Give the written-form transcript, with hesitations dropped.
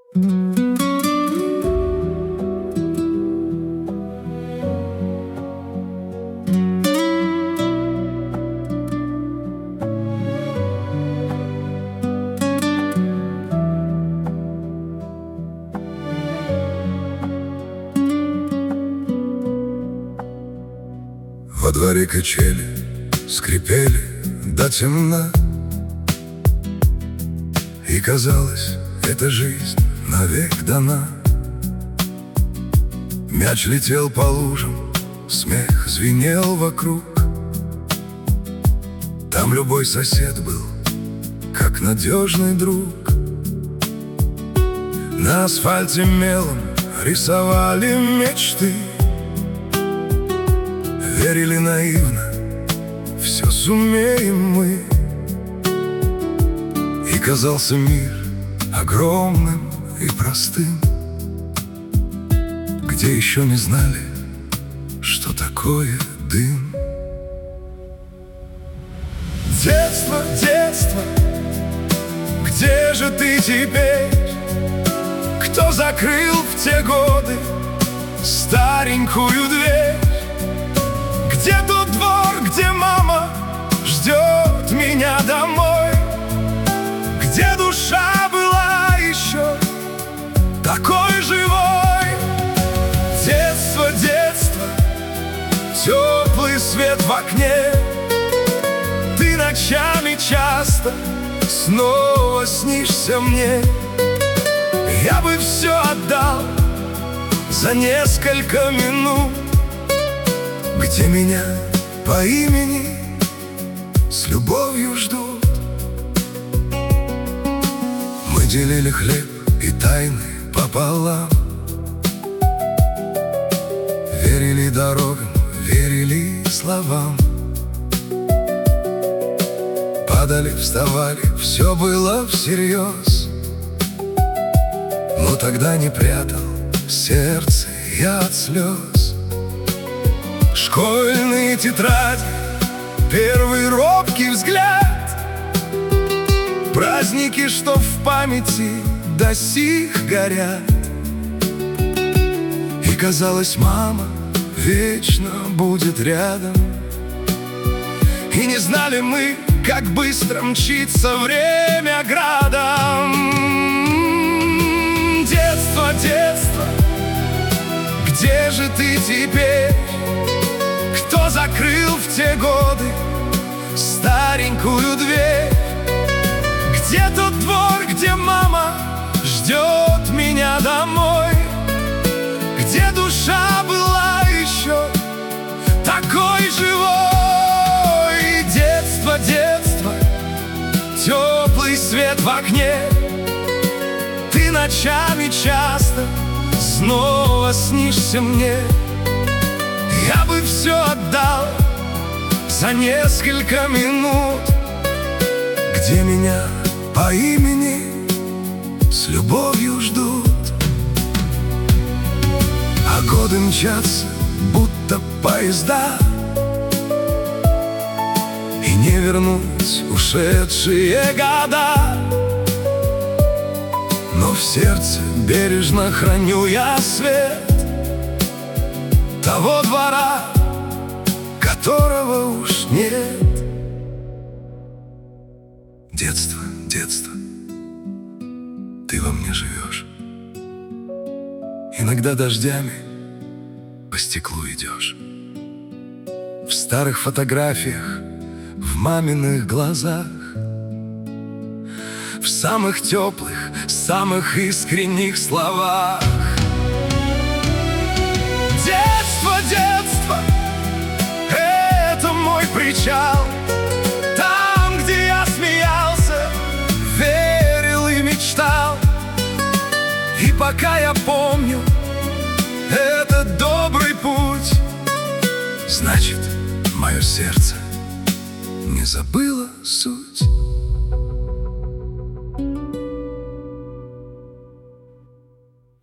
Во дворе качели скрипели до темна, и казалось, эта жизнь навек дана. Мяч летел по лужам, смех звенел вокруг. Там любой сосед был, как надежный друг. На асфальте мелом рисовали мечты, верили наивно, все сумеем мы. И казался мир огромным и простым, где еще не знали, что такое дым. Детство, детство, где же ты теперь? Кто закрыл в те годы старенькую дверь? Где тот двор, где мама ждет меня домой? Где душа была еще такой живой? Детство, детство, теплый свет в окне. Ты ночами часто снова снишься мне. Я бы все отдал за несколько минут, где меня по имени с любовью ждут. Мы делили хлеб и тайны пополам, верили дорогам, верили словам. Падали, вставали, все было всерьез. Но тогда не прятал сердце я от слез. Школьные тетради, первый робкий взгляд, праздники, что в памяти до сих горят. И казалось, мама вечно будет рядом. И не знали мы, как быстро мчится время градом. Детство, детство, где же ты теперь? Кто закрыл в те годы старенькую дверь? Где тот двор, где мама ждет меня домой? Где душа была еще такой живой? Детство, детство, теплый свет в окне. Ты ночами часто снова снишься мне. Я бы все отдал за несколько минут, где меня по имени с любовью ждут. А годы мчатся, будто поезда, и не вернуть ушедшие года. Но в сердце бережно храню я свет того двора, которого уж нет. Детство, детство, ты во мне живешь. Иногда дождями по стеклу идешь. В старых фотографиях, в маминых глазах, в самых теплых, самых искренних словах. Детство, детство, это мой причал. Там, где я смеялся, верил и мечтал. И пока я помню этот добрый путь, значит, мое сердце не забыло суть.